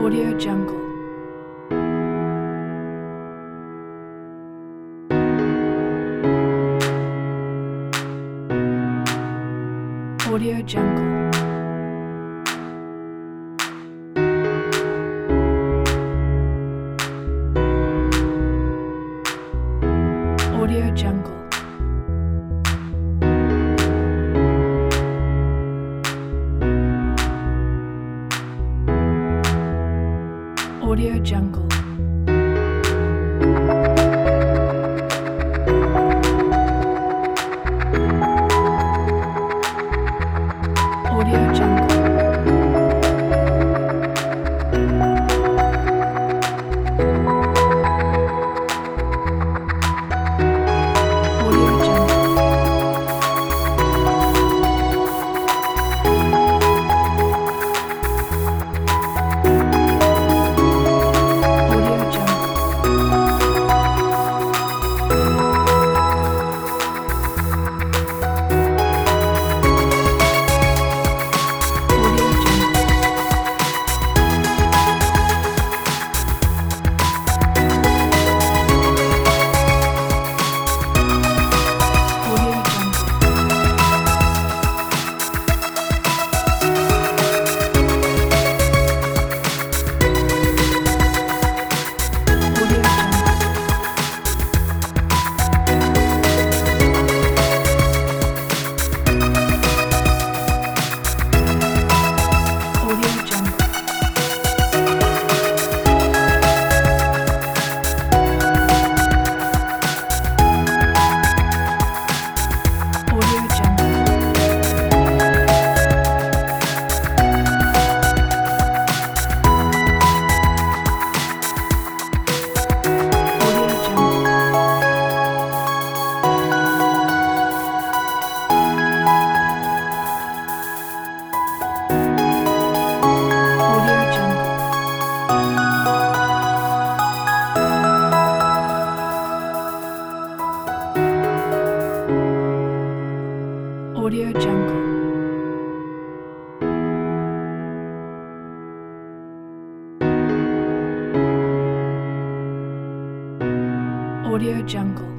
Audio Jungle. Audio Jungle. Audio Jungle. Audio Jungle. Audio Jungle. Audio Jungle. Audio Jungle. Audio Jungle. Audio Jungle. Audio Jungle. Audio Jungle. Audio Jungle. Audio Jungle. Audio Jungle. Audio Jungle. Audio Jungle.